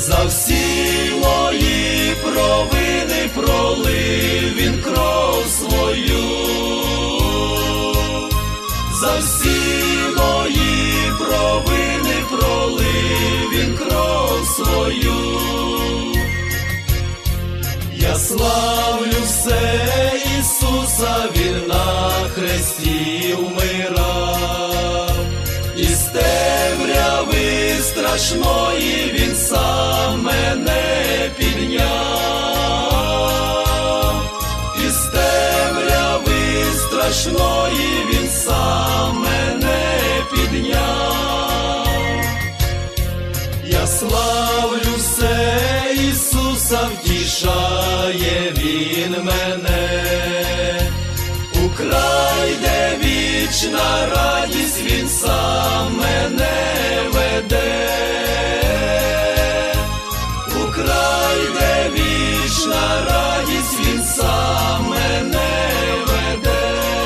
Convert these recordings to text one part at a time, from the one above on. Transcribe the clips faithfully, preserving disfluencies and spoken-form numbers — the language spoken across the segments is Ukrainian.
За всі мої провини пролив він кров свою, за всі мої провини пролив він кров свою. Я славлю все Ісуса, він на хресті вмирав, із темряви страшної він сам мене підняв, із темряви страшної він сам мене підняв. Я славлю все Ісуса, втішає він мене, у край, де вічна радість, він сам мене веде, у край, де вічна радість, він сам мене веде.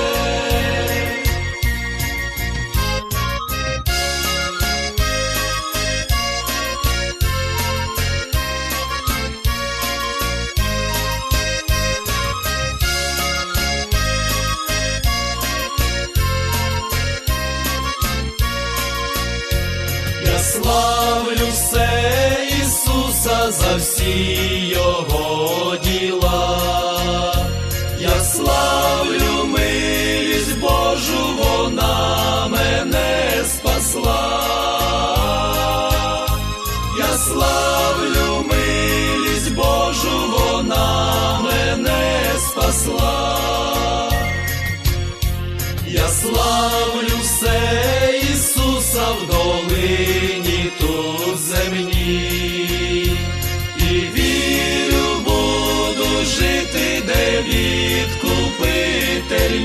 Я славлю все Ісуса за всі Його діла, я славлю милість Божу, вона мене спасла, я славлю милість Божу, вона мене спасла, я славлю все Ісуса в долині тут земній, і вірю, буду жити, де відкупитель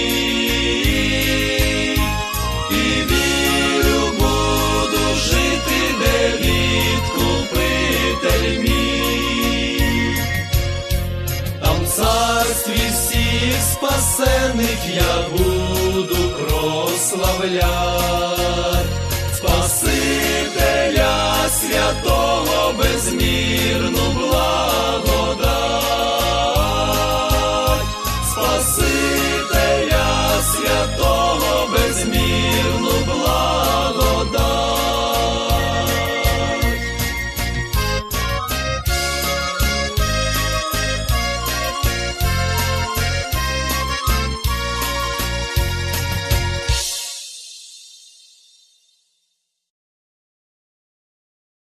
мій, і вірю, буду жити, де відкупитель мій. Там в царстві всіх спасених я буду прославлять Спасителя святого, безмірну благодать.